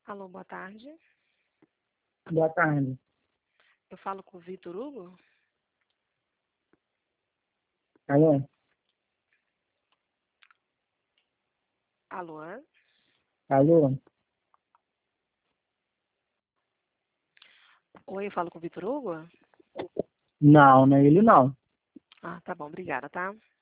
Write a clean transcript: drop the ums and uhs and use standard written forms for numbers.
Alô, boa tarde. Boa tarde. Eu falo com o Vitor Hugo? Alô? Alô? Alô? Oi, eu falo com o Vitor Hugo? Não, não é ele não. Ah, tá bom, obrigada, tá?